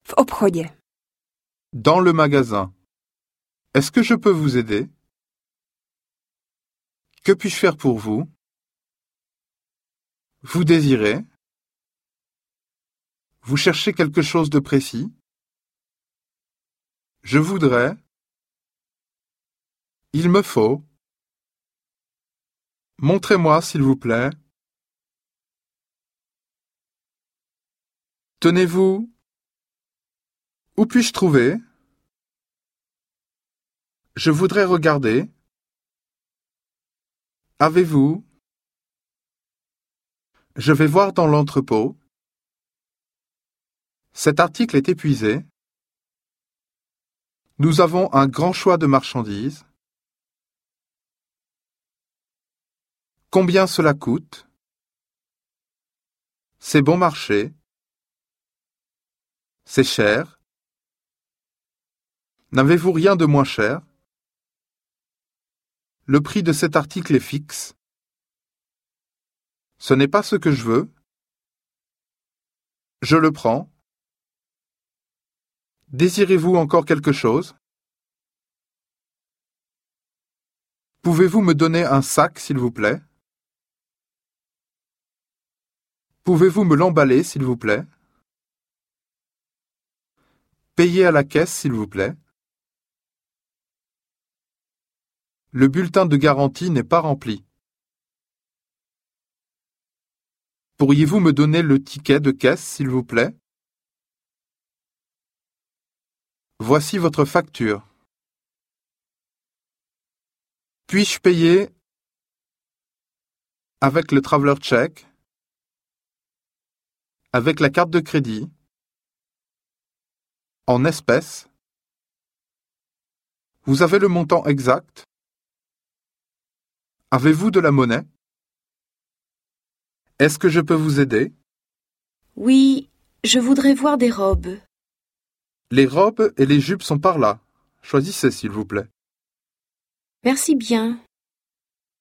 V obchodě. Dans le magasin. Est-ce que je peux vous aider? Que puis-je faire pour vous? Vous désirez? Vous cherchez quelque chose de précis? Je voudrais. Il me faut. Montrez-moi, s'il vous plaît. Tenez-vous. Où puis-je trouver? Je voudrais regarder. Avez-vous? Je vais voir dans l'entrepôt. Cet article est épuisé. Nous avons un grand choix de marchandises. Combien cela coûte? C'est bon marché. C'est cher. N'avez-vous rien de moins cher? Le prix de cet article est fixe. Ce n'est pas ce que je veux. Je le prends. Désirez-vous encore quelque chose? Pouvez-vous me donner un sac, s'il vous plaît? Pouvez-vous me l'emballer, s'il vous plaît? Payez à la caisse, s'il vous plaît. Le bulletin de garantie n'est pas rempli. Pourriez-vous me donner le ticket de caisse, s'il vous plaît? Voici votre facture. Puis-je payer avec le Traveler Check, avec la carte de crédit, en espèces? Vous avez le montant exact? Avez-vous de la monnaie? Est-ce que je peux vous aider? Oui, je voudrais voir des robes. Les robes et les jupes sont par là. Choisissez, s'il vous plaît. Merci bien.